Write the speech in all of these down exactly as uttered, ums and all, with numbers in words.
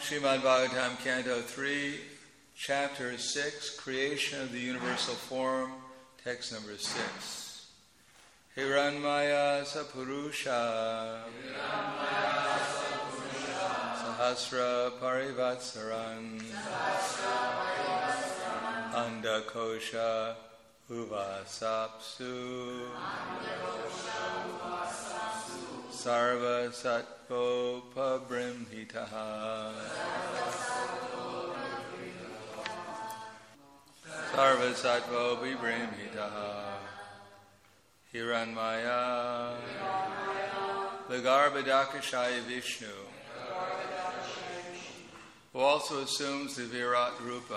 Srimad Bhagavatam, Canto three, Chapter six, Creation of the Universal Form, text number six. Hiranmaya Sapurusha Sahasra Parivatsaran Andakosha Uvasapsu Sarva Sattvo Pabrimhitaha Sarva Sattvo Vibrimhitaha Hiranmaya Vigarbhadakashaya Vishnu, who also assumes the Virat Rupa.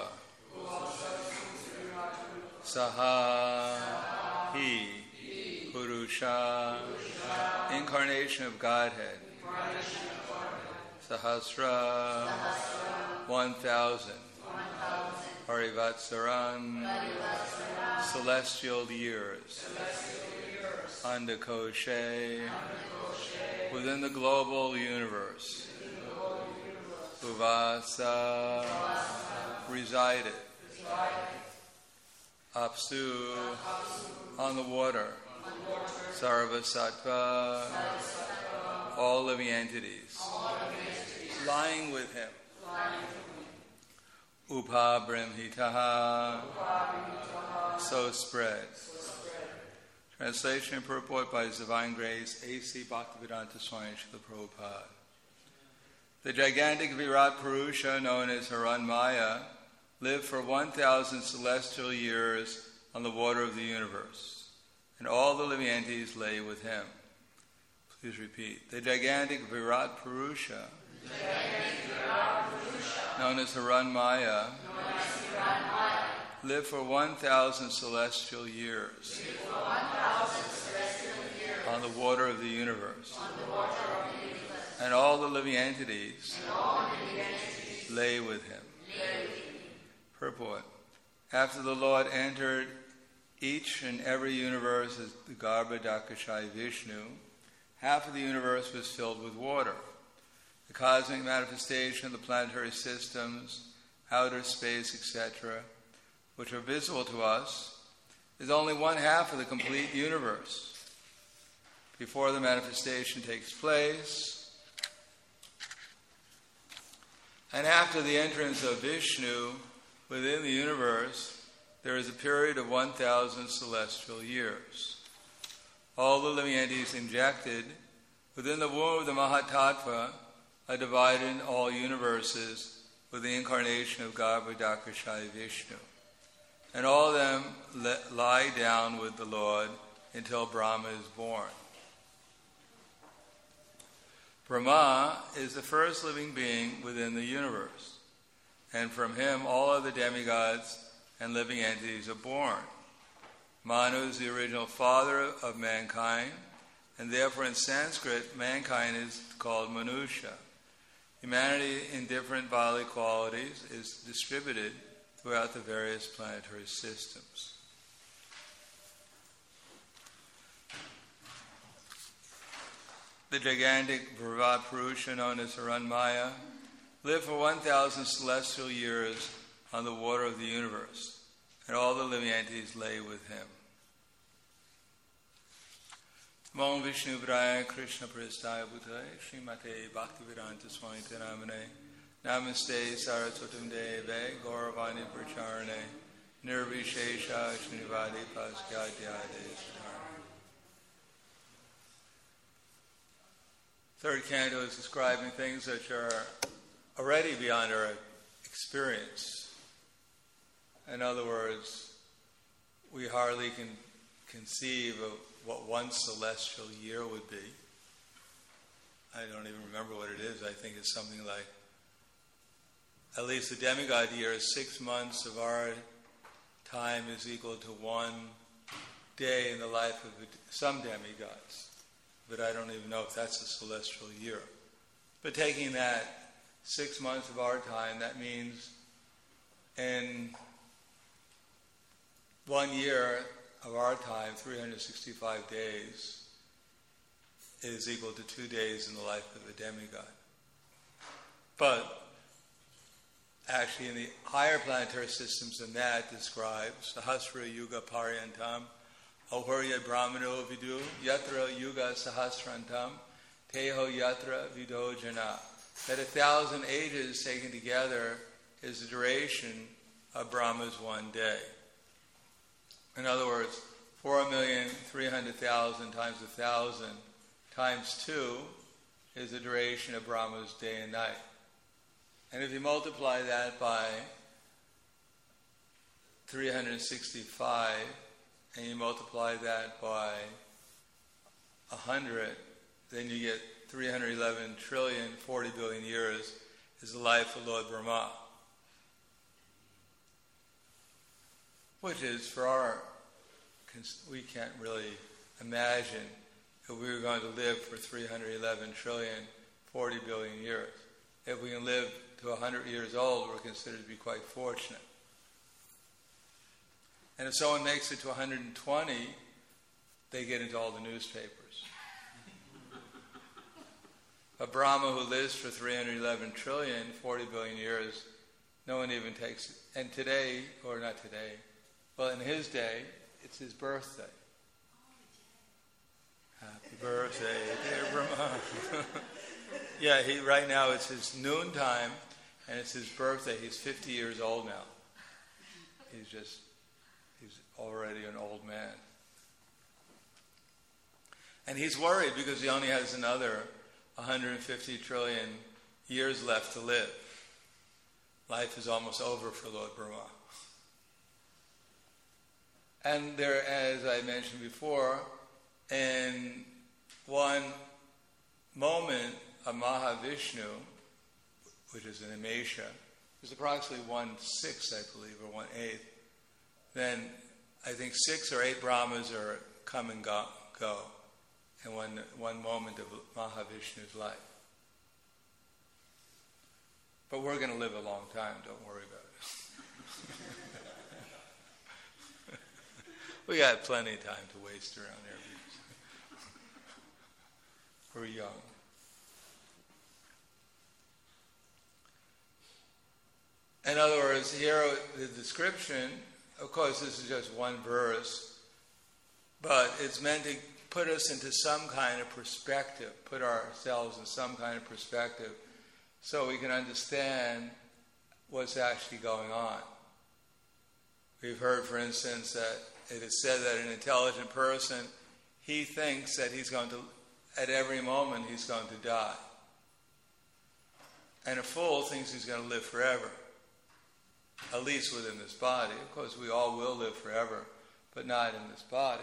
Saha, he, Purusha, incarnation of Godhead. Sahasra, one thousand. Parivatsaran, celestial years. Andakoshe, within the global universe. Uvasa, resided. Apsu, on the water. Sarva Sattva, all living entities. Lying with him. Upabrimhitaha, so spread. Translation and purport by His Divine Grace, A C Bhaktivedanta Swami Srila Prabhupada. The gigantic Virat Purusha, known as Hiranmaya, lived for one thousand celestial years on the water of the universe, and all the living entities lay with him. Please repeat. The gigantic Virat Purusha, the gigantic Virat Purusha known as Hiranmaya, lived for one thousand celestial years on the water of the universe, and all the living entities lay with him. Purport. After the Lord entered each and every universe as the Garbhodakashaya Vishnu, half of the universe was filled with water. The cosmic manifestation of the planetary systems, outer space, et cetera, which are visible to us, is only one half of the complete universe. Before the manifestation takes place, and after the entrance of Vishnu within the universe, there is a period of one thousand celestial years. All the living entities injected within the womb of the Mahatattva are divided in all universes with the incarnation of Garbhodakashaya Vishnu. And all of them le- lie down with the Lord until Brahma is born. Brahma is the first living being within the universe, and from him all other demigods and living entities are born. Manu is the original father of mankind, and therefore in Sanskrit, mankind is called Manusha. Humanity in different bodily qualities is distributed throughout the various planetary systems. The gigantic Virat Purusha, known as Hiranmaya, lived for one thousand celestial years on the water of the universe, and all the living entities lay with him. Namo Vishnu Vraya Krishna Prestaya Bhutale Srimate Bhaktivedanta Swami Namane Namaste Saraswatam Deve Gauravani Pracharane Nirvishesha Srinivadi Paskyadyade Siddharne. Third canto is describing things that are already beyond our experience. In other words, we hardly can conceive of what one celestial year would be. I don't even remember what it is. I think it's something like, at least the demigod year is six months of our time is equal to one day in the life of some demigods. But I don't even know if that's a celestial year. But taking that six months of our time, that means in one year of our time, three hundred sixty-five days, is equal to two days in the life of a demigod. But actually in the higher planetary systems than that describes Sahasra Yuga Paryantam Ahurya Brahmano Vidu Yatra Yuga Sahasrantam Teho Yatra Vido Jana. That a thousand ages taken together is the duration of Brahma's one day. In other words, four million three hundred thousand times a thousand times two is the duration of Brahma's day and night. And if you multiply that by three hundred sixty-five, and you multiply that by one hundred, then you get three hundred eleven trillion, forty billion years is the life of Lord Brahma. Which is, for our, we can't really imagine if we were going to live for three hundred eleven trillion, forty billion years. If we can live to one hundred years old, we're considered to be quite fortunate. And if someone makes it to one hundred twenty, they get into all the newspapers. A Brahma who lives for three hundred eleven trillion, forty billion years, no one even takes it. And today, or not today, well, in his day, it's his birthday. Happy birthday, dear Brahma. Yeah, he right now it's his noontime, and it's his birthday. He's fifty years old now. He's just, he's already an old man. And he's worried because he only has another one hundred fifty trillion years left to live. Life is almost over for Lord Brahma. And there, as I mentioned before, in one moment of Mahavishnu, which is in Amesha, is approximately one-sixth, I believe, or one-eighth. Then I think six or eight Brahmas are come and go, go in one, one moment of Mahavishnu's life. But we're going to live a long time, don't worry about it. We got plenty of time to waste around there. We're young. In other words, here the description, of course this is just one verse, but it's meant to put us into some kind of perspective, put ourselves in some kind of perspective, so we can understand what's actually going on. We've heard, for instance, that it is said that an intelligent person, he thinks that he's going to, at every moment, he's going to die. And a fool thinks he's going to live forever, at least within this body. Of course, we all will live forever, but not in this body.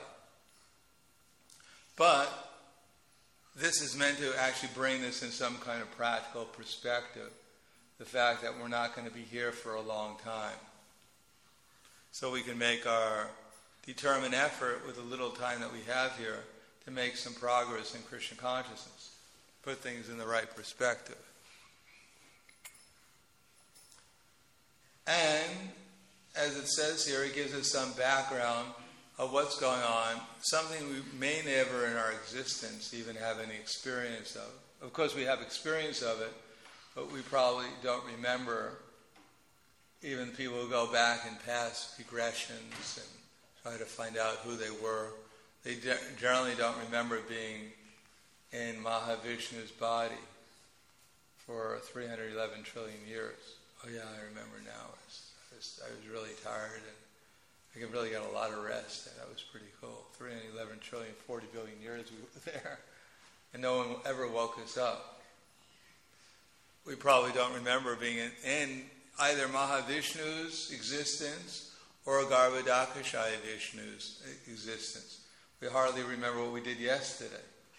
But this is meant to actually bring this in some kind of practical perspective, the fact that we're not going to be here for a long time. So we can make our determined effort with the little time that we have here to make some progress in Krishna consciousness, put things in the right perspective. And, as it says here, it gives us some background of what's going on, something we may never in our existence even have any experience of. Of course, we have experience of it, but we probably don't remember. Even people who go back in past regressions and try to find out who they were, they de- generally don't remember being in Mahavishnu's body for three hundred eleven trillion years. Oh yeah, I remember now. I was, I was, I was really tired and I could really get a lot of rest, and that was pretty cool. three hundred eleven trillion, forty billion years we were there, and no one ever woke us up. We probably don't remember being in, in either Mahavishnu's existence or Garbhodakashaya Vishnu's existence. We hardly remember what we did yesterday.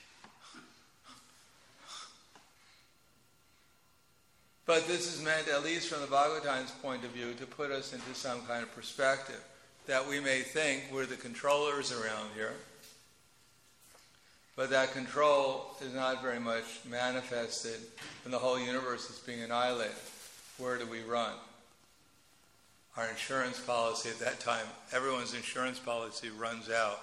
But this is meant, at least from the Bhagavatam's point of view, to put us into some kind of perspective, that we may think we're the controllers around here, but that control is not very much manifested when the whole universe is being annihilated. Where do we run? Our insurance policy at that time, everyone's insurance policy runs out.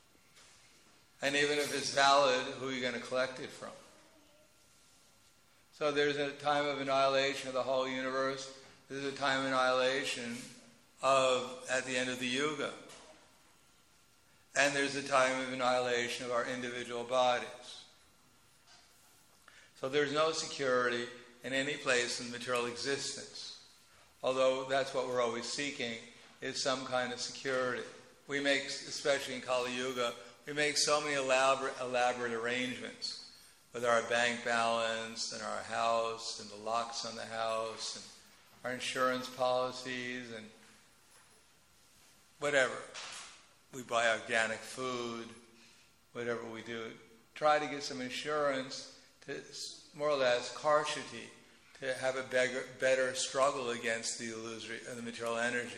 And even if it's valid, who are you going to collect it from? So there's a time of annihilation of the whole universe. There's a time of annihilation of, at the end of the Yuga. And there's a time of annihilation of our individual bodies. So there's no security in any place in material existence. Although that's what we're always seeking, is some kind of security. We make, especially in Kali Yuga, we make so many elaborate, elaborate arrangements with our bank balance and our house and the locks on the house and our insurance policies and whatever. We buy organic food, whatever we do. Try to get some insurance to more or less karshati, to have a beggar, better struggle against the illusory and the material energy.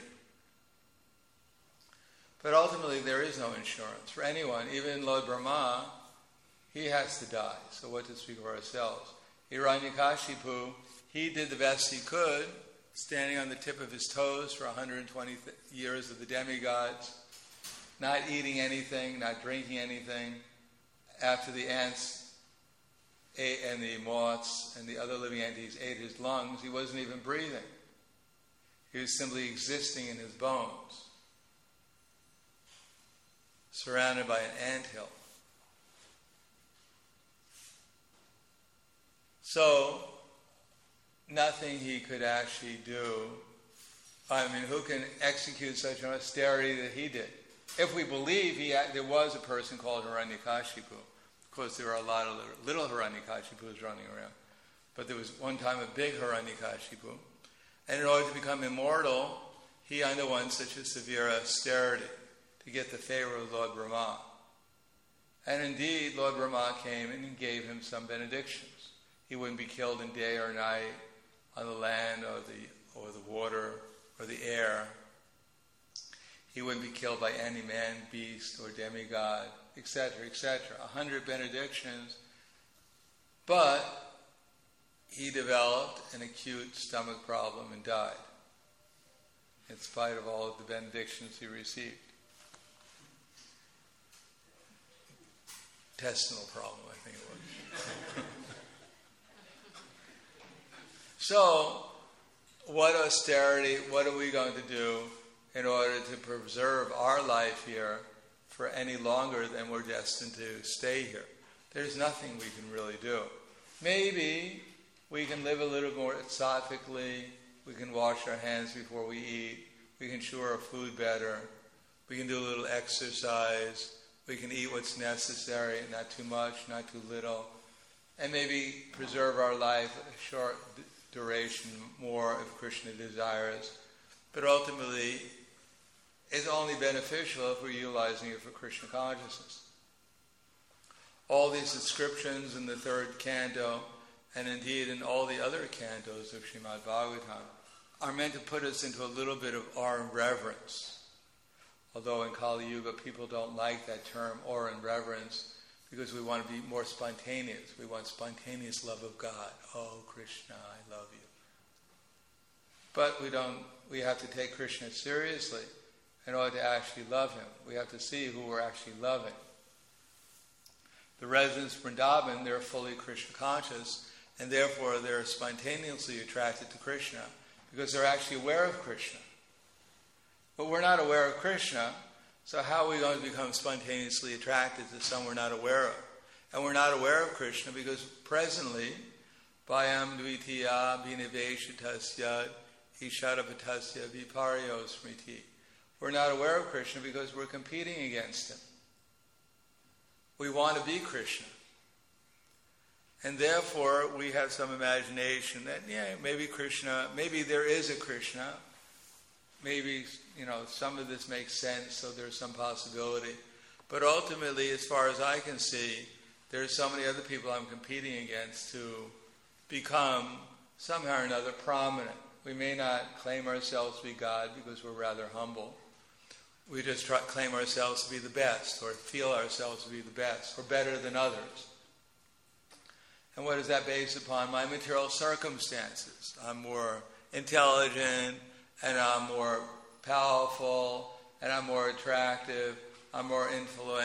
But ultimately there is no insurance for anyone. Even Lord Brahma, he has to die. So what to speak of ourselves? Hiranyakashipu, he did the best he could, standing on the tip of his toes for one hundred twenty th- years of the demigods, not eating anything, not drinking anything. After the ants ate, and the moths and the other living entities ate his lungs, he wasn't even breathing. He was simply existing in his bones, surrounded by an anthill. So, nothing he could actually do. I mean, who can execute such an austerity that he did? If we believe he had, there was a person called Hiranyakashipu. Of course, there were a lot of little Hiranyakashipus running around. But there was one time a big Hiranyakashipu. And in order to become immortal, he underwent such a severe austerity to get the favor of Lord Brahma. And indeed, Lord Brahma came and gave him some benedictions. He wouldn't be killed in day or night, on the land or the or the water or the air. He wouldn't be killed by any man, beast, or demigod, et cetera, et cetera. A hundred benedictions. But he developed an acute stomach problem and died, in spite of all of the benedictions he received. Intestinal problem, I think it was. So, what austerity, what are we going to do in order to preserve our life here for any longer than we're destined to stay here? There's nothing we can really do. Maybe we can live a little more sattvikally, we can wash our hands before we eat, we can chew our food better, we can do a little exercise, we can eat what's necessary, not too much, not too little, and maybe preserve our life a short duration more if Krishna desires. But ultimately, it's only beneficial if we're utilizing it for Krishna consciousness. All these descriptions in the third canto, and indeed in all the other cantos of Srimad Bhagavatam, are meant to put us into a little bit of awe and reverence. Although in Kali Yuga people don't like that term, awe and reverence, because we want to be more spontaneous. We want spontaneous love of God. Oh, Krishna, I love you. But we don't. We have to take Krishna seriously in order to actually love him. We have to see who we're actually loving. The residents of Vrindavan, they're fully Krishna conscious, and therefore they're spontaneously attracted to Krishna because they're actually aware of Krishna. But we're not aware of Krishna, so how are we going to become spontaneously attracted to someone we're not aware of? And we're not aware of Krishna because presently, Bhayam Dvitiya Bhiniveshatasya Ishadapatasya Viparyo Smriti. We're not aware of Krishna because we're competing against him. We want to be Krishna. And therefore, we have some imagination that, yeah, maybe Krishna, maybe there is a Krishna. Maybe, you know, some of this makes sense, so there's some possibility. But ultimately, as far as I can see, there's so many other people I'm competing against to become somehow or another prominent. We may not claim ourselves to be God because we're rather humble. We just try, claim ourselves to be the best, or feel ourselves to be the best, or better than others. And what is that based upon? My material circumstances. I'm more intelligent, and I'm more powerful, and I'm more attractive, I'm more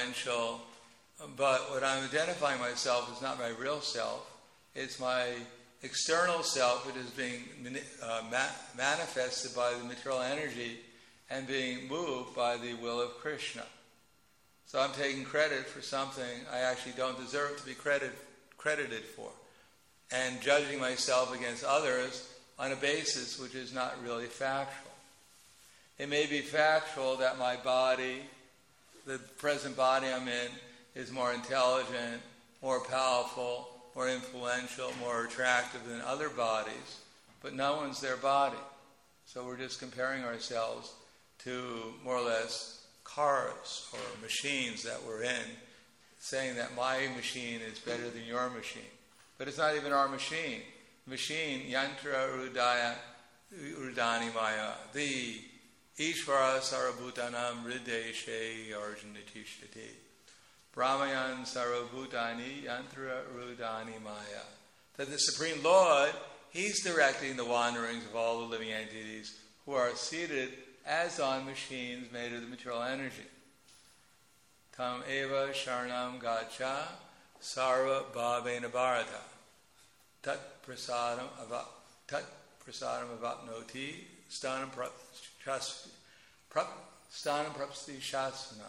influential. But what I'm identifying myself is not my real self. It's my external self, it is being uh, ma- manifested by the material energy and being moved by the will of Krishna. So I'm taking credit for something I actually don't deserve to be credit, credited for, and judging myself against others on a basis which is not really factual. It may be factual that my body, the present body I'm in, is more intelligent, more powerful, more influential, more attractive than other bodies, but no one's their body. So we're just comparing ourselves to more or less cars or machines that we're in, saying that my machine is better than your machine. But it's not even our machine. Machine, yantra rudaya rudani maya, the Ishvara sarabhutanam rideshe arjunitishtati. Brahmayan sarabhutani yantra rudani maya. That the Supreme Lord, He's directing the wanderings of all the living entities who are seated as on machines made of the material energy. Tam eva sharnam gacha sarva bhavena bharata. Tat prasadam ava tat prasadam avapnoti stanam prapsti stanam prapsti shasvanam.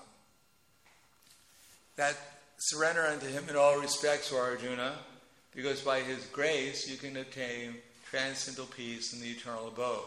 That surrender unto Him in all respects, O Arjuna, because by His grace you can obtain transcendental peace in the eternal abode.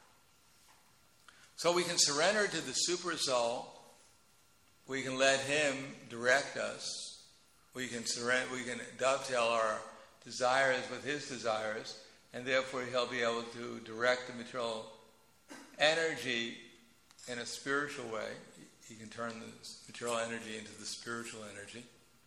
So we can surrender to the Super Soul. We can let Him direct us. We can surrender. We can dovetail our desires with His desires, and therefore He'll be able to direct the material energy in a spiritual way. He can turn the material energy into the spiritual energy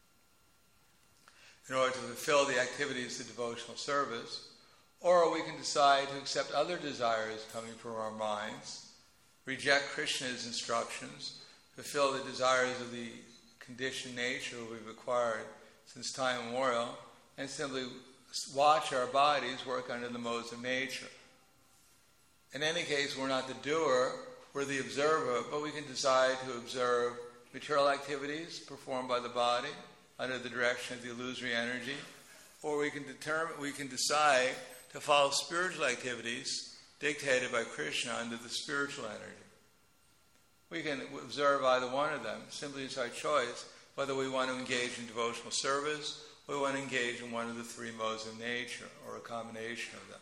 in order to fulfill the activities of devotional service. Or we can decide to accept other desires coming from our minds, reject Krishna's instructions, fulfill the desires of the conditioned nature we've acquired since time immemorial, and simply watch our bodies work under the modes of nature. In any case, we're not the doer, we're the observer, but we can decide to observe material activities performed by the body under the direction of the illusory energy, or we can determine, we can decide to follow spiritual activities dictated by Krishna under the spiritual energy. We can observe either one of them. Simply it's our choice whether we want to engage in devotional service or we want to engage in one of the three modes of nature or a combination of them.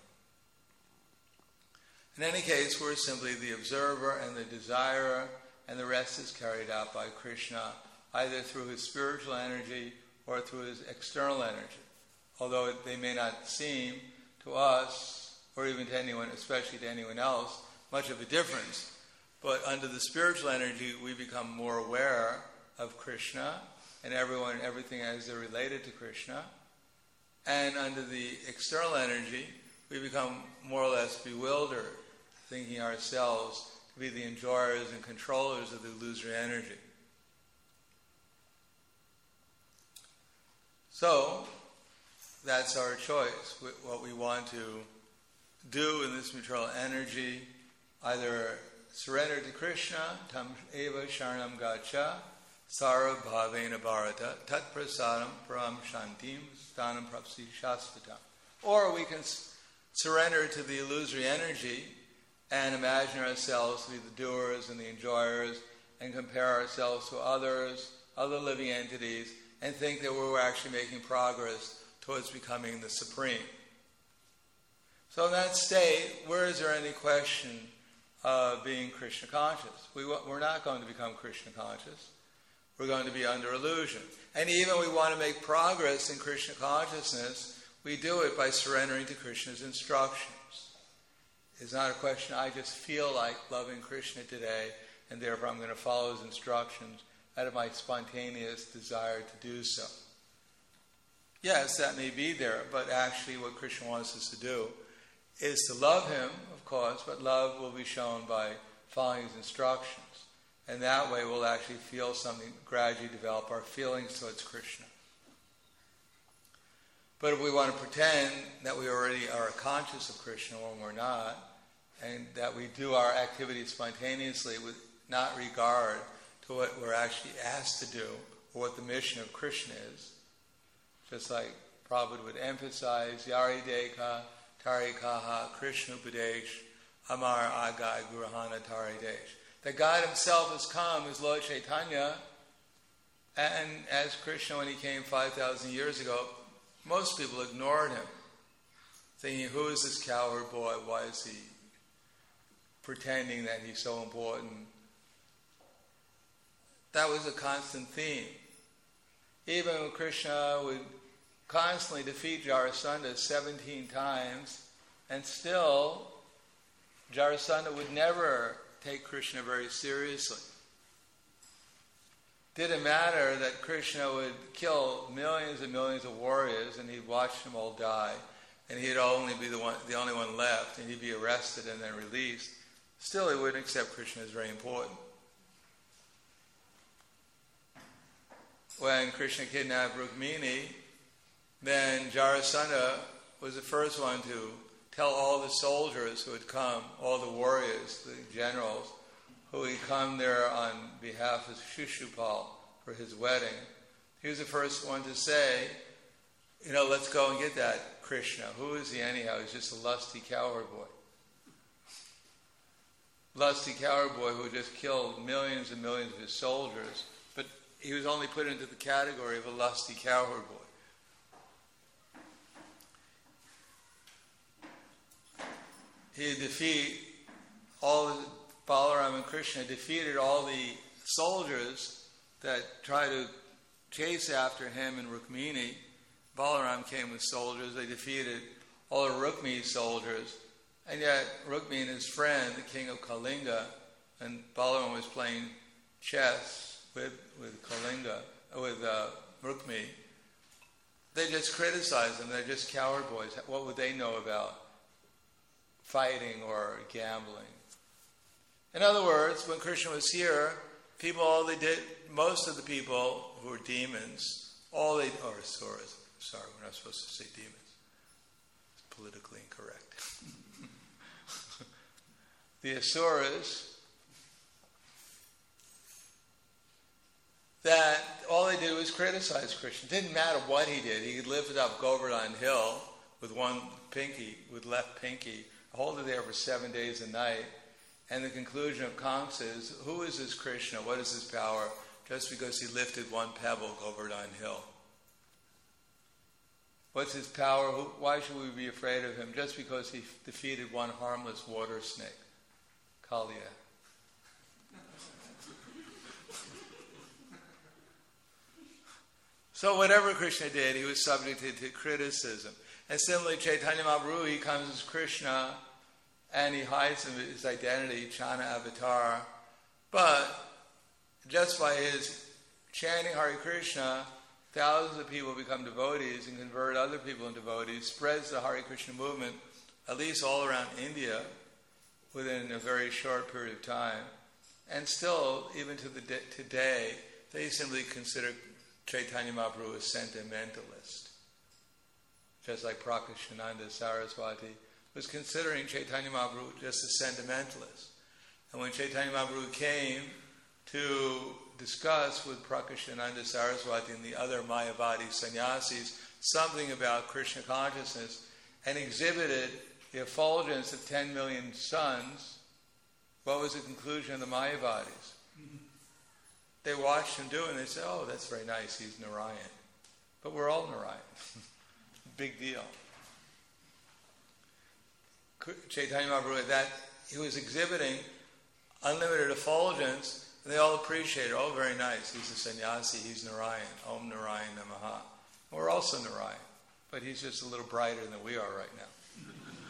In any case, we're simply the observer and the desirer, and the rest is carried out by Krishna, either through His spiritual energy or through His external energy. Although it, they may not seem to us, or even to anyone, especially to anyone else, much of a difference. But under the spiritual energy, we become more aware of Krishna and everyone, everything as they're related to Krishna. And under the external energy, we become more or less bewildered, thinking ourselves to be the enjoyers and controllers of the illusory energy. So, that's our choice, what we want to do in this material energy, either surrender to Krishna, tam eva sharnam gacha, sara bhavena bharata, tat prasadam param shantim, stanam prapsi shasvatam. Or we can s- surrender to the illusory energy and imagine ourselves to be the doers and the enjoyers and compare ourselves to others, other living entities, and think that we're actually making progress towards becoming the Supreme. So in that state, where is there any question of being Krishna conscious? We, we're not going to become Krishna conscious. We're going to be under illusion. And even we want to make progress in Krishna consciousness, we do it by surrendering to Krishna's instructions. It's not a question, I just feel like loving Krishna today, and therefore I'm going to follow His instructions out of my spontaneous desire to do so. Yes, that may be there, but actually what Krishna wants us to do is to love Him, of course, but love will be shown by following His instructions. And that way we'll actually feel something, gradually develop our feelings towards Krishna. But if we want to pretend that we already are conscious of Krishna when we're not, and that we do our activities spontaneously with not regard to what we're actually asked to do, or what the mission of Krishna is, just like Prabhupada would emphasize, Yari Deka, Tari Kaha, Krishna Upadesh, Amar Agai Gurahana Tari Desh. That God himself has come as Lord Chaitanya, and as Krishna when he came five thousand years ago, most people ignored him, thinking, who is this cowherd boy? Why is he pretending that he's so important? That was a constant theme. Even when Krishna would constantly defeat Jarasandha seventeen times, and still Jarasandha would never take Krishna very seriously. Didn't matter that Krishna would kill millions and millions of warriors, and he'd watch them all die, and he'd only be the one, the only one left, and he'd be arrested and then released. Still, he wouldn't accept Krishna as very important. When Krishna kidnapped Rukmini, then Jarasandha was the first one to tell all the soldiers who had come, all the warriors, the generals, who had come there on behalf of Shishupal for his wedding. He was the first one to say, you know, let's go and get that Krishna. Who is he anyhow? He's just a lusty cowherd boy. Lusty cowherd boy who just killed millions and millions of his soldiers, but he was only put into the category of a lusty cowherd boy. He defeated all the, Balaram and Krishna defeated all the soldiers that tried to chase after him and Rukmini. Balaram came with soldiers. They defeated all of Rukmini's soldiers. And yet Rukmini and his friend, the king of Kalinga, and Balaram was playing chess with, with Kalinga, with uh, Rukmini. They just criticized them. They're just coward boys. What would they know about fighting or gambling? In other words, when Krishna was here, people, all they did, most of the people who were demons, all they, or asuras, sorry, we're not supposed to say demons. It's politically incorrect. The asuras, that all they did was criticize Krishna. It didn't matter what he did. He lived up Govardhan Hill with one pinky, with left pinky, hold it there for seven days a night. And the conclusion of Kamsa is, who is this Krishna? What is his power? Just because he lifted one pebble Govardhan Hill. What's his power? Who, why should we be afraid of him? Just because he f- defeated one harmless water snake. Kalia. So whatever Krishna did, he was subjected to criticism. And similarly, Chaitanya Mahaprabhu, he comes as Krishna, and he hides his identity, Chana Avatar. But just by his chanting Hare Krishna, thousands of people become devotees and convert other people into devotees, spreads the Hare Krishna movement, at least all around India, within a very short period of time. And still, even to the de- today, they simply consider Chaitanya Mahaprabhu a sentimentalist. Just like Prakashananda Saraswati was considering Chaitanya Mahaprabhu just a sentimentalist. And when Chaitanya Mahaprabhu came to discuss with Prakashananda Saraswati and the other Mayavadi sannyasis something about Krishna consciousness and exhibited the effulgence of ten million suns, what was the conclusion of the Mayavadis? Mm-hmm. They watched him do it and they said, oh, that's very nice, he's Narayan. But we're all Narayan. Big deal. Chaitanya Mahaprabhu, that he was exhibiting unlimited effulgence, and they all appreciated, oh, very nice, he's a sannyasi, he's Narayan, Om Narayan Namaha. We're also Narayan, but he's just a little brighter than we are right now.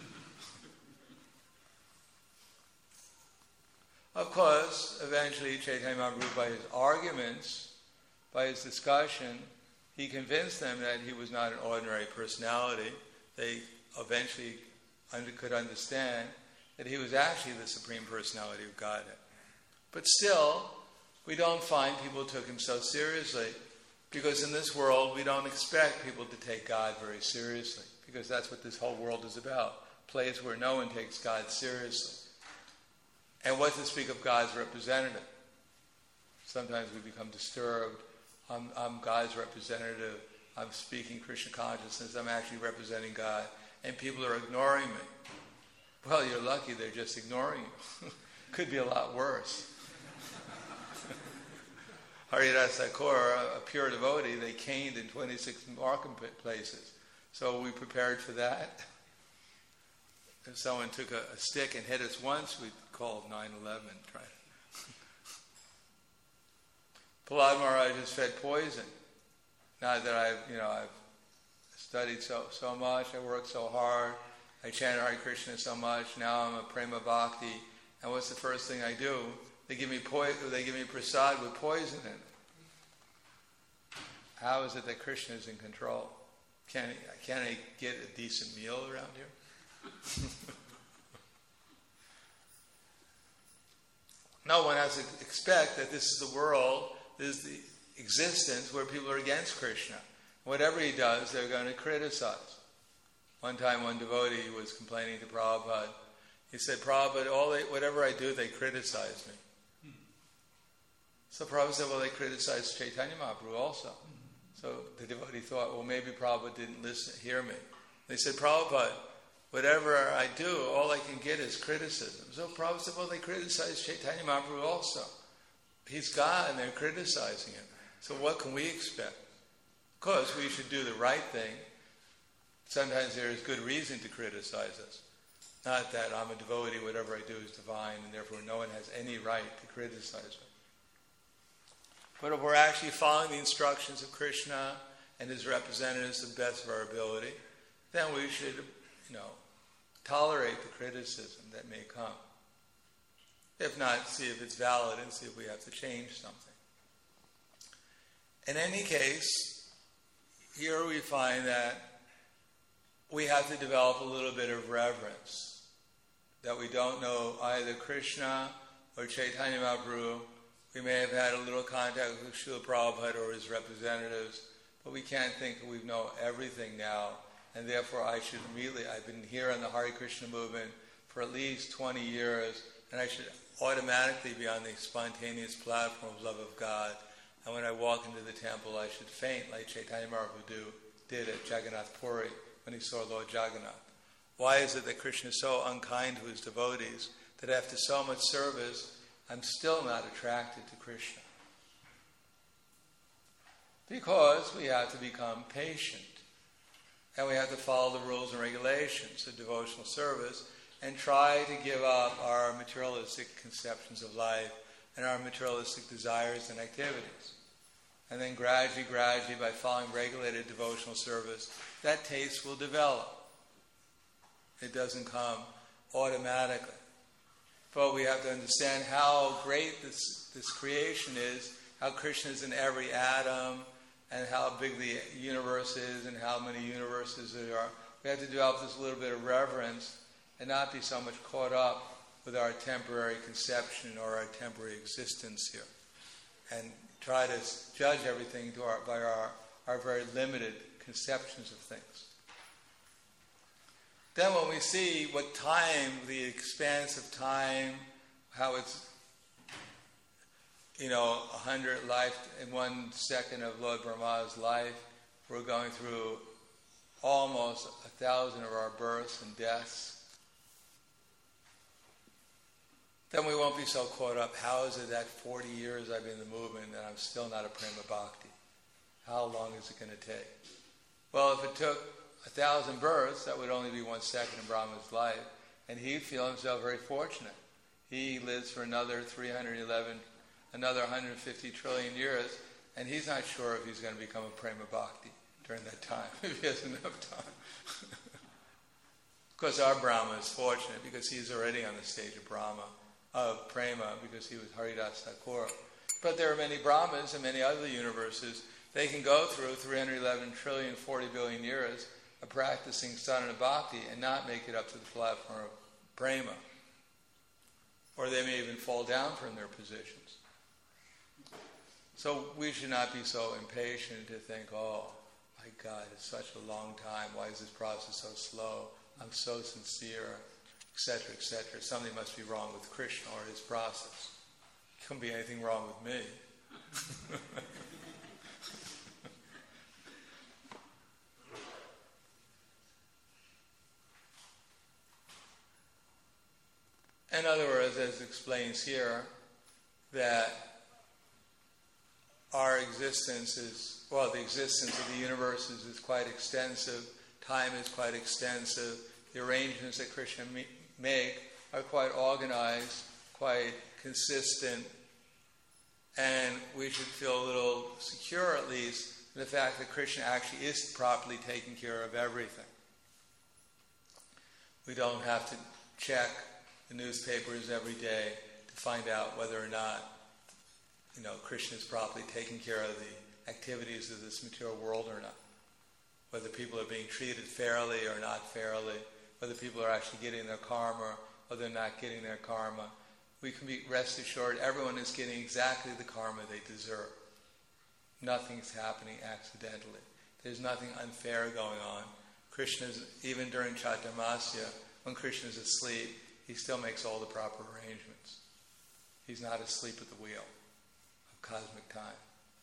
Of course, eventually Chaitanya Mahaprabhu, by his arguments, by his discussion, he convinced them that he was not an ordinary personality. They eventually under, could understand that he was actually the Supreme Personality of Godhead. But still, we don't find people took him so seriously, because in this world we don't expect people to take God very seriously, because that's what this whole world is about, a place where no one takes God seriously. And what to speak of God's representative? Sometimes we become disturbed. I'm, I'm God's representative. I'm speaking Krishna consciousness, I'm actually representing God, and people are ignoring me. Well, you're lucky they're just ignoring you. Could be a lot worse. Haridas Thakur, a pure devotee, they caned in twenty-six marketplaces. So we prepared for that. If someone took a, a stick and hit us once, we'd call nine eleven. Try. Prahlad Maharaj has fed poison. Now that I've, you know, I've studied so so much, I worked so hard, I chant Hare Krishna so much. Now I'm a prema bhakti, and what's the first thing I do? They give me po- They give me prasad with poison in it. How is it that Krishna is in control? Can I, can I get a decent meal around here? No one has to expect that this is the world, this is the existence where people are against Krishna. Whatever he does, they're going to criticize. One time, one devotee was complaining to Prabhupada. He said, Prabhupada, all they, whatever I do, they criticize me. So Prabhupada said, well, they criticize Chaitanya Mahaprabhu also. So the devotee thought, well, maybe Prabhupada didn't listen, hear me. They said, Prabhupada, whatever I do, all I can get is criticism. So Prabhupada said, well, they criticize Chaitanya Mahaprabhu also. He's God and they're criticizing him. So what can we expect? Of course, we should do the right thing. Sometimes there is good reason to criticize us. Not that I'm a devotee, whatever I do is divine, and therefore no one has any right to criticize me. But if we're actually following the instructions of Krishna and his representatives to the best of our ability, then we should, you know, tolerate the criticism that may come. If not, see if it's valid and see if we have to change something. In any case, here we find that we have to develop a little bit of reverence, that we don't know either Krishna or Chaitanya Mahaprabhu. We may have had a little contact with Srila Prabhupada or his representatives, but we can't think that we know everything now, and therefore I should immediately, I've been here in the Hare Krishna movement for at least twenty years, and I should automatically be on the spontaneous platform of love of God, and when I walk into the temple I should faint like Chaitanya Mahaprabhu do, did at Jagannath Puri when he saw Lord Jagannath. Why is it that Krishna is so unkind to his devotees that after so much service I'm still not attracted to Krishna? Because we have to become patient. And we have to follow the rules and regulations of devotional service and try to give up our materialistic conceptions of life and our materialistic desires and activities. And then gradually, gradually, by following regulated devotional service, that taste will develop. It doesn't come automatically. But we have to understand how great this, this creation is, how Krishna is in every atom, and how big the universe is, and how many universes there are. We have to develop this little bit of reverence and not be so much caught up with our temporary conception or our temporary existence here. And try to judge everything to our, by our, our very limited conceptions of things. Then when we see what time, the expanse of time, how it's, you know, a hundred life in one second of Lord Brahma's life, we're going through almost a thousand of our births and deaths. Then we won't be so caught up. How is it that forty years I've been in the movement and I'm still not a prema bhakti? How long is it going to take? Well, if it took a thousand births, that would only be one second in Brahma's life, and he'd feel himself very fortunate. He lives for another three hundred eleven, another one hundred fifty trillion years, and he's not sure if he's going to become a prema bhakti during that time, if he has enough time. Of course, our Brahma is fortunate because he's already on the stage of Brahma, of prema, because he was Haridas Thakur. But there are many Brahmas and many other universes. They can go through three hundred eleven trillion, forty billion years of practicing sadhana bhakti and not make it up to the platform of prema. Or they may even fall down from their positions. So we should not be so impatient to think, oh, my God, it's such a long time. Why is this process so slow? I'm so sincere, et cetera, et cetera. Something must be wrong with Krishna or his process. There couldn't be anything wrong with me. In other words, as it explains here, that our existence is, well, the existence of the universe is, is quite extensive, time is quite extensive, the arrangements that Krishna me- make are quite organized, quite consistent, and we should feel a little secure, at least, in the fact that Krishna actually is properly taking care of everything. We don't have to check the newspapers every day to find out whether or not, you know, Krishna is properly taking care of the activities of this material world or not. Whether people are being treated fairly or not fairly, whether people are actually getting their karma or they're not getting their karma. We can be rest assured everyone is getting exactly the karma they deserve. Nothing's happening accidentally. There's nothing unfair going on. Krishna's, even during Chaturmasya, when Krishna's asleep, he still makes all the proper arrangements. He's not asleep at the wheel of cosmic time.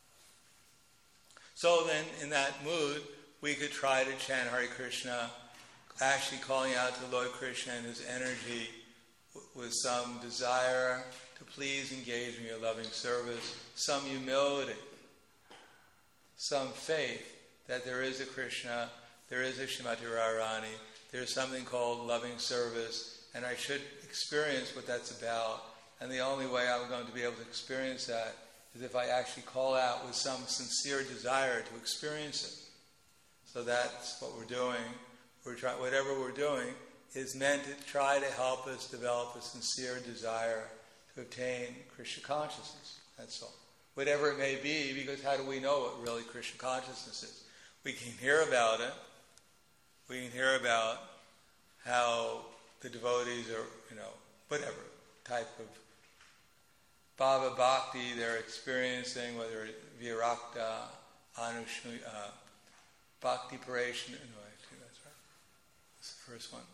So then, in that mood, we could try to chant Hare Krishna, actually calling out to Lord Krishna and his energy with some desire to please engage in your loving service, some humility, some faith that there is a Krishna, there is a Srimati Radharani, there's something called loving service, and I should experience what that's about. And the only way I'm going to be able to experience that is if I actually call out with some sincere desire to experience it. So that's what we're doing. We're try- whatever we're doing is meant to try to help us develop a sincere desire to obtain Krishna consciousness. That's all. Whatever it may be, because how do we know what really Krishna consciousness is? We can hear about it. We can hear about how the devotees are, you know, whatever type of Bhava Bhakti they're experiencing, whether it's Virakta, Anushuya, uh, Bhakti Paration, no, actually that's right. That's the first one.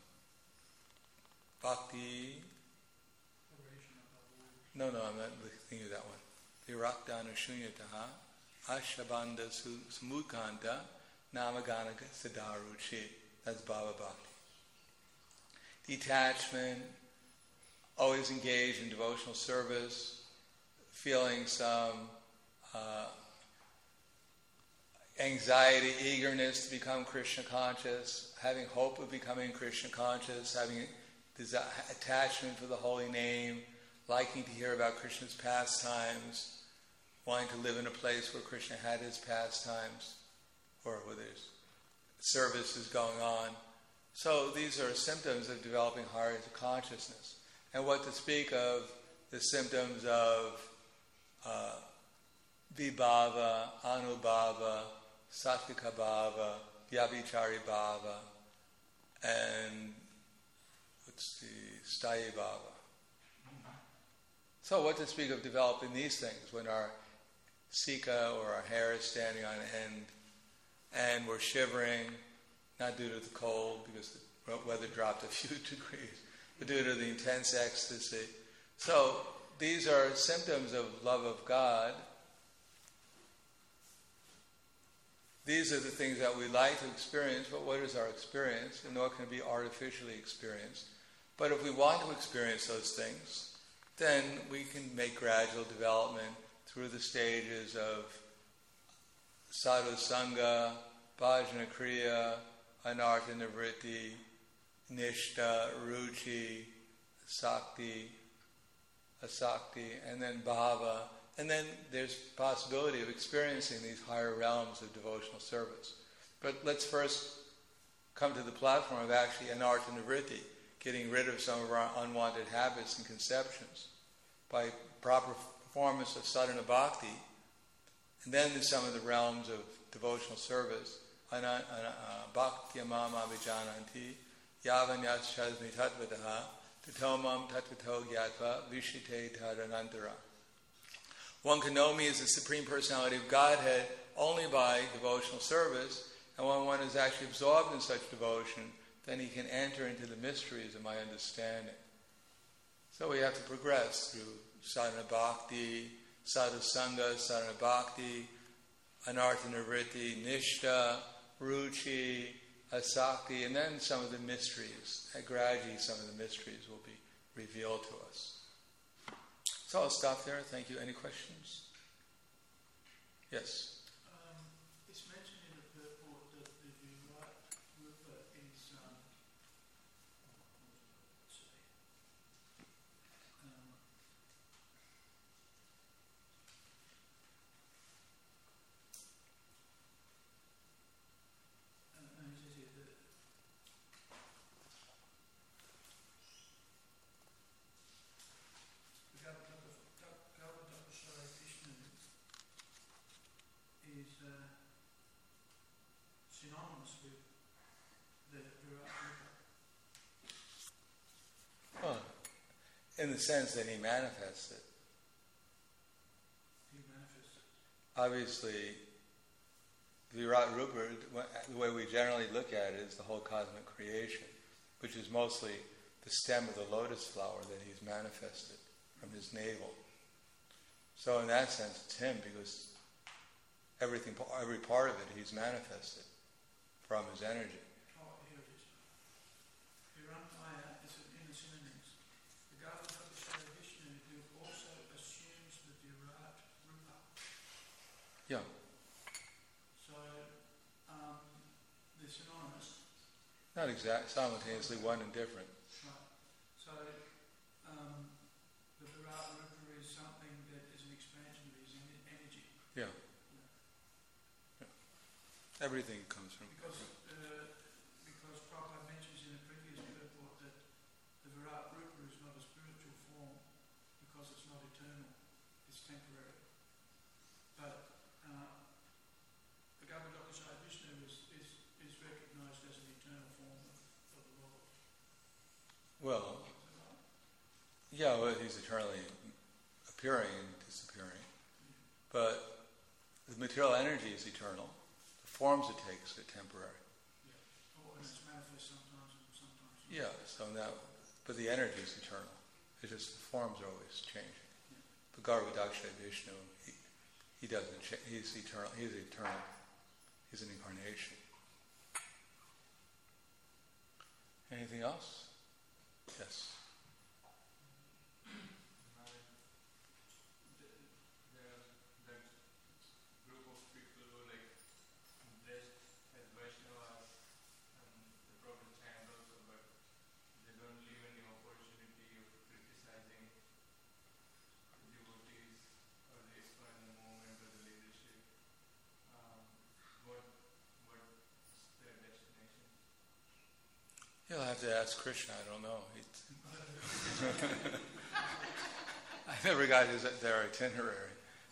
Bhakti, no, no, I'm not thinking of that one. Virakta Anushunyataha, Ashabandha Samukanta, Namaganaka Siddharuchi. That's Bhava Bhakti. Detachment, always engaged in devotional service, feeling some uh, anxiety, eagerness to become Krishna conscious, having hope of becoming Krishna conscious, having desi- attachment for the holy name, liking to hear about Krishna's pastimes, wanting to live in a place where Krishna had his pastimes, or where there's services going on. So these are symptoms of developing higher consciousness. And what to speak of the symptoms of uh, vibhava, anubhava, sattvika bhava, vyabhichari bhava, and what's the sthayi bhava. So what to speak of developing these things when our sika or our hair is standing on end and we're shivering, not due to the cold because the weather dropped a few degrees, but due to the intense ecstasy. So these are symptoms of love of God. These are the things that we like to experience, but what is our experience? And nor can it be artificially experienced. But if we want to experience those things, then we can make gradual development through the stages of sadhu sangha, bhajana kriya, anartha nivritti, nishta, ruchi, sakti, asakti, and then bhava. And then there's possibility of experiencing these higher realms of devotional service. But let's first come to the platform of actually anartha nivritti, getting rid of some of our unwanted habits and conceptions by proper performance of sadhana bhakti. And then there's some of the realms of devotional service. Bhakti mama vijananti yavanyas shasmi tatvataha tatomam tatvato gyatva vishite tadanantara. One can know me as the Supreme Personality of Godhead only by devotional service, and when one is actually absorbed in such devotion, then he can enter into the mysteries of my understanding. So we have to progress through sadhana bhakti, sadhu sangha, sadhana bhakti, anartha nivritti, nishta, ruchi, asakti, and then some of the mysteries. Gradually some of the mysteries will be revealed to us. So I'll stop there. Thank you. Any questions? Yes. Um, it's mentioned in the purport that the Virat Rupa is, um, let's see, um, and, and it says here that the Garbhodakasaya Vishnu is uh, synonymous with the Virat Rupa. Well, in the sense that he manifests it. He manifests it. Obviously, Virat Rupa, the way we generally look at it, is the whole cosmic creation, which is mostly the stem of the lotus flower that he's manifested from his navel. So in that sense, it's him, because everything, every part of it, he's manifested from his energy. Oh, here it is. Virampaya is in the synonyms. The Garbhodakasaya Vishnu, who also assumes the Virat Rupa. Yeah. So, um, they're synonymous. Not exact, simultaneously one and different. Right. So, um, the Virat Rupa is something that is an expansion of his en- energy. Yeah. Yeah. Everything comes from. Because, uh, because Prabhupada mentions in a previous purport that the Virat Rupa is not a spiritual form because it's not eternal, it's temporary. But uh, the Garbhodakasaya Vishnu is, is, is recognized as an eternal form of, of the Lord. Well, yeah, well, he's eternally appearing and disappearing. But the material energy is eternal. The forms it takes are temporary. Yeah. Oh, and it's manifest sometimes and sometimes not. Yeah, so now, but the energy is eternal. It's just the forms are always changing. Yeah. But Garbhodakasaya Vishnu, he, he doesn't change. He's eternal. He's eternal. He's an incarnation. Anything else? Yes. You'll have to ask Krishna. I don't know. I never got his their itinerary.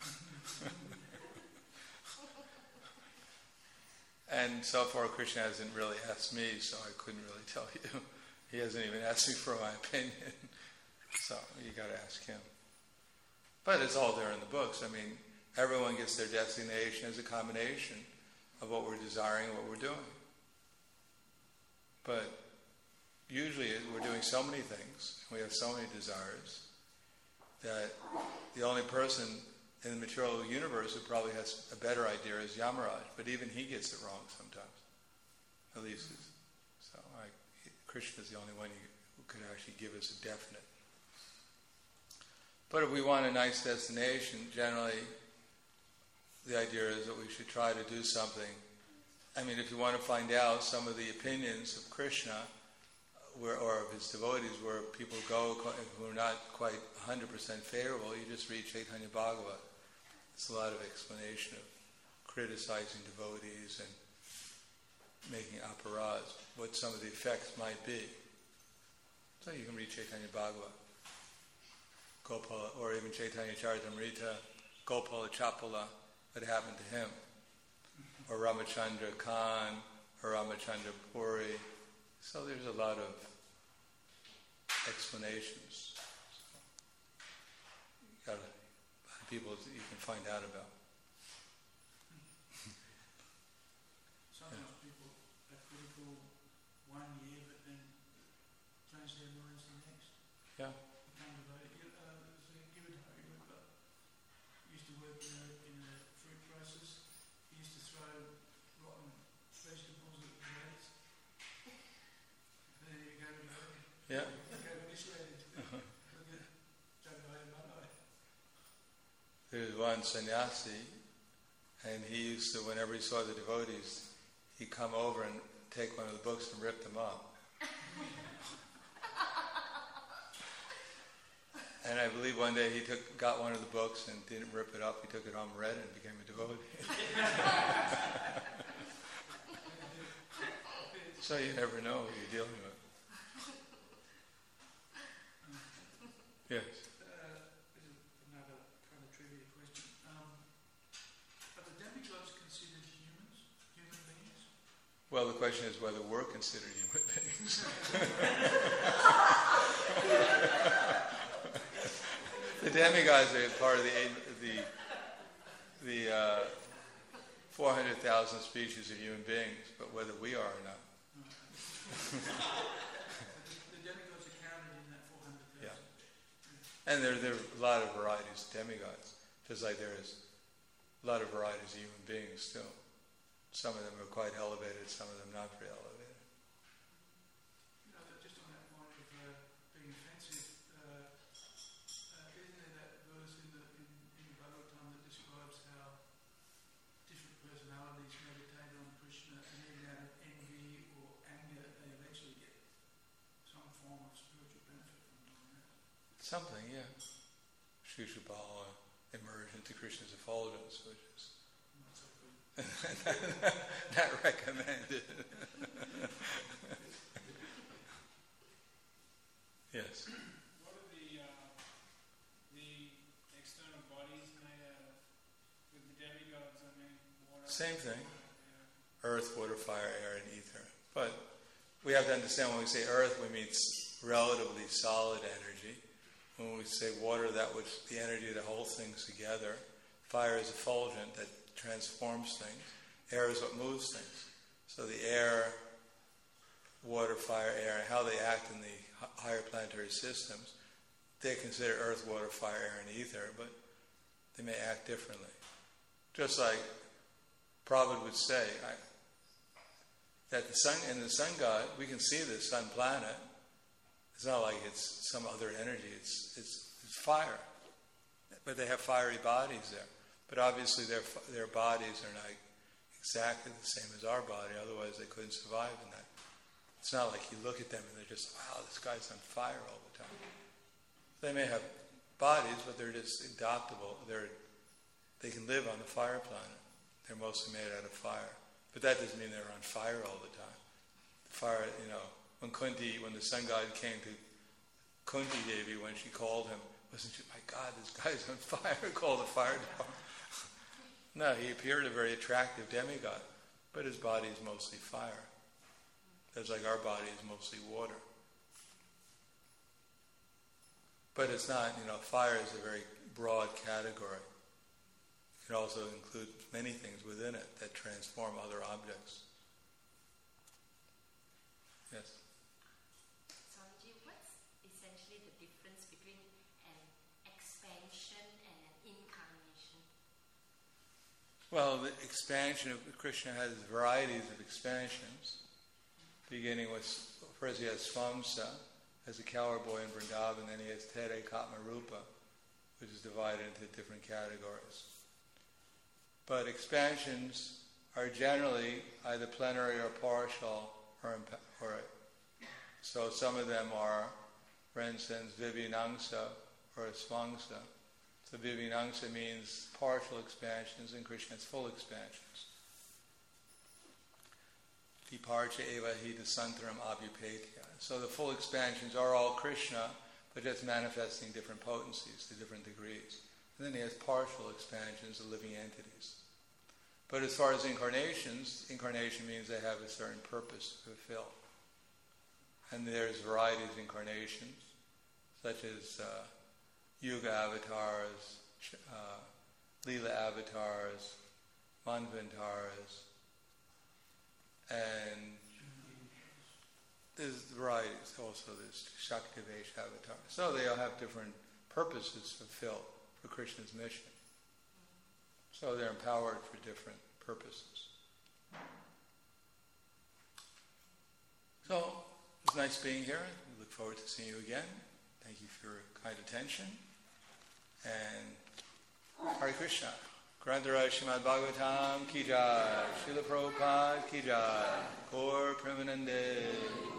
And so far, Krishna hasn't really asked me, so I couldn't really tell you. He hasn't even asked me for my opinion. So you got to ask him. But it's all there in the books. I mean, everyone gets their destination as a combination of what we're desiring and what we're doing. But usually we're doing so many things, we have so many desires, that the only person in the material universe who probably has a better idea is Yamaraj, but even he gets it wrong sometimes. At least, so I, Krishna is the only one who could actually give us a definite. But if we want a nice destination, generally the idea is that we should try to do something. I mean, if you want to find out some of the opinions of Krishna, where, or of his devotees, where people go who are not quite one hundred percent favorable, you just read Chaitanya Bhagavat. It's a lot of explanation of criticizing devotees and making aparadhas, what some of the effects might be. So you can read Chaitanya Bhagavat, Gopala, or even Chaitanya Charitamrita, Gopala Chapala, what happened to him, or Ramachandra Khan, or Ramachandra Puri. So there's a lot of explanations. So you got a lot of people that you can find out about. Sometimes yeah. People are critical one year, but then change their minds the next. Yeah. Become devoted. Uh, Giridhari Rupa used to work in a, in a fruit process. He used to throw rotten vegetables at the devotees. There you go, devoted. Yeah. You go initiated. There was one sannyasi, and he used to, whenever he saw the devotees, he'd come over and take one of the books and rip them up. And I believe one day he took, got one of the books and didn't rip it up. He took it home, read it, and became a devotee. So you never know who you're dealing with. Yes. Uh, this is another kind of trivia question. Um, are the demigods considered humans, human beings? Well, the question is whether we're considered human beings. The demigods are part of the the the uh, four hundred thousand species of human beings, but whether we are or not. The demigods are counted in that four hundred thousand. Yeah. And there, there are a lot of varieties of demigods, just like there is a lot of varieties of human beings too. Some of them are quite elevated, some of them not very elevated. You know, just on that point of uh, being offensive, uh, uh, isn't there that verse in the, in, in the Bhagavatam that describes how different personalities meditate on Krishna, and even out of envy or anger, they eventually get some form of spiritual benefit from doing that? Something, yeah. Shishupala emerged into Krishna's effulgence, which is Not so good. not recommended. Yes. What are the uh, the external bodies made out of? With the demigods, I mean, water. Same thing. Yeah. Earth, water, fire, air, and ether. But we have to understand when we say earth, we mean relatively solid energy. When we say water, that was the energy that holds things together. Fire is effulgent that transforms things. Air is what moves things. So the air, water, fire, air, and how they act in the higher planetary systems, they consider earth, water, fire, air, and ether, but they may act differently. Just like Prabhupada would say, I, that the sun, in the sun god, we can see the sun planet. It's not like it's some other energy. It's it's, it's fire, but they have fiery bodies there. But obviously, their their bodies are not exactly the same as our body. Otherwise, they couldn't survive in that. It's not like you look at them and they're just, wow, this guy's on fire all the time. They may have bodies, but they're just adaptable. They're they can live on the fire planet. They're mostly made out of fire. But that doesn't mean they're on fire all the time. The fire, you know, when Kunti, when the sun god came to Kunti Devi, when she called him, wasn't she, my God, this guy's on fire, called the fire department. No, he appeared a very attractive demigod, but his body is mostly fire. It's like our body is mostly water. But it's not, you know, fire is a very broad category. It can also include many things within it that transform other objects. Yes? Swamiji, what's essentially the difference between an expansion and an incarnation? Well, the expansion of Krishna has varieties of expansions, beginning with, first he has Swamsa, as a cowherd boy in Vrindavan, then he has Tere Katma Rupa, which is divided into different categories. But expansions are generally either plenary or partial, or, impa- or so some of them are, for instance, Vivyanangsa or Swangsa. So Vivyanangsa means partial expansions, and Krishna has full expansions. Viparcha eva hi dasantaram abhupetya. So the full expansions are all Krishna, but just manifesting different potencies to different degrees. And then he has partial expansions of living entities. But as far as incarnations, incarnation means they have a certain purpose to fulfill. And there's varieties of incarnations, such as uh, Yuga avatars, uh, Leela avatars, Manvantaras, and there's varieties also. There's Shaktivesh avatars. So they all have different purposes to fulfill for Krishna's mission. So they're empowered for different purposes. So it's nice being here. We look forward to seeing you again. Thank you for your kind attention. And our Krishna. Grantharaj Srimad Bhagavatam ki jai. Srila Prabhupada ki jai. Gaur Premanande.